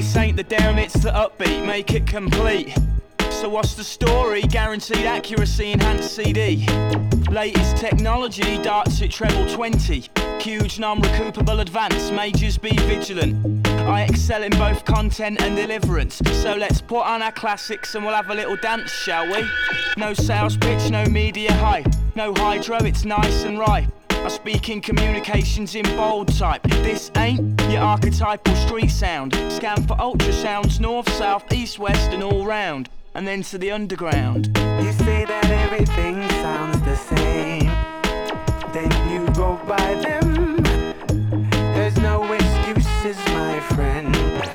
This ain't the down, it's the upbeat, make it complete. So what's the story? Guaranteed accuracy, enhanced CD. Latest technology, darts at treble 20. Huge non-recoupable advance, majors be vigilant. I excel in both content and deliverance. So let's put on our classics and we'll have a little dance, shall we? No sales pitch, no media hype. No hydro, it's nice and ripe. I speak in communications in bold type. This ain't your archetypal street sound. Scan for ultrasounds, north, south, east, west and all round. And then to the underground. You say that everything sounds the same, then you go by them. There's no excuses, my friend.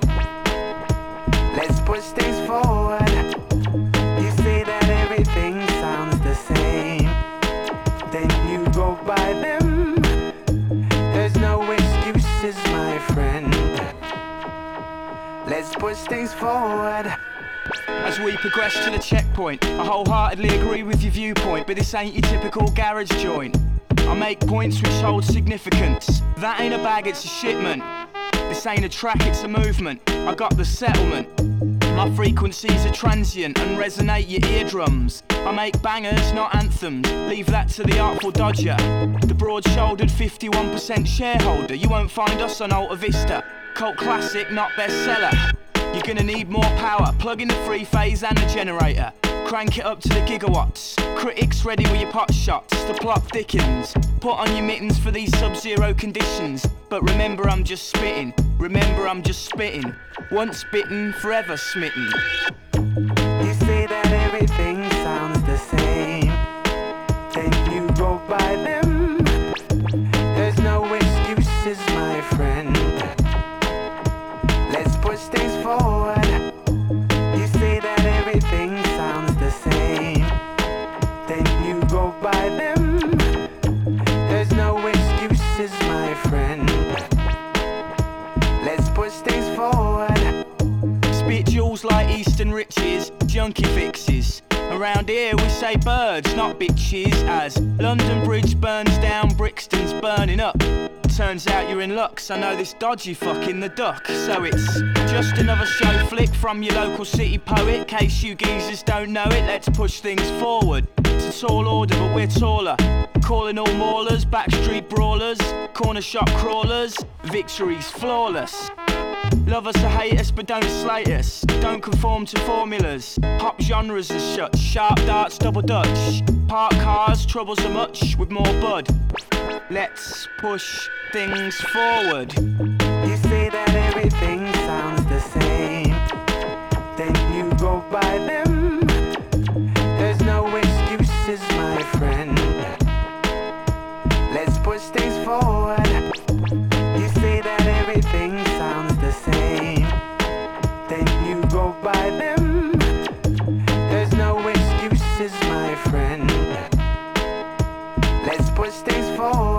Let's push things forward. You say that everything sounds the same, then you go by them. There's no excuses, my friend. Let's push things forward. As we progress to the checkpoint, I wholeheartedly agree with your viewpoint, but this ain't your typical garage joint. I make points which hold significance. That ain't a bag, it's a shipment. This ain't a track, it's a movement. I got the settlement. My frequencies are transient and resonate your eardrums. I make bangers, not anthems. Leave that to the Artful Dodger. The broad-shouldered 51% shareholder. You won't find us on Alta Vista. Cult classic, not bestseller. You're gonna need more power. Plug in the three phase and the generator. Crank it up to the gigawatts. Critics ready with your pot shots. The plot thickens. Put on your mittens for these sub-zero conditions. But remember I'm just spitting. Remember I'm just spitting. Once bitten, forever smitten. You say that everything sounds the same, then you go by them. There's no excuses, my friend. Let's push things forward. You say that everything sounds the same, then you go by them. There's no excuses, my friend. Let's push things forward. Spit jewels like Eastern riches, junkie fixes. Around here we say birds, not bitches. As London Bridge burns down, Brixton's burning up. Turns out you're in luck, so I know this dodgy fuck in the duck. So it's just another show flick from your local city poet. Case you geezers don't know it, let's push things forward. It's a tall order, but we're taller. Calling all maulers, backstreet brawlers, corner shop crawlers. Victory's flawless. Love us or hate us, but don't slate us. Don't conform to formulas. Pop genres are shut. Sharp darts, double dutch. Park cars, troubles are much with more bud. Let's push things forward. You say that everything sounds the same, then you go by them. There's no excuses, my friend. Let's push things forward. You say that everything sounds the same, then you go by them. There's no excuses, my friend. Let's push things forward.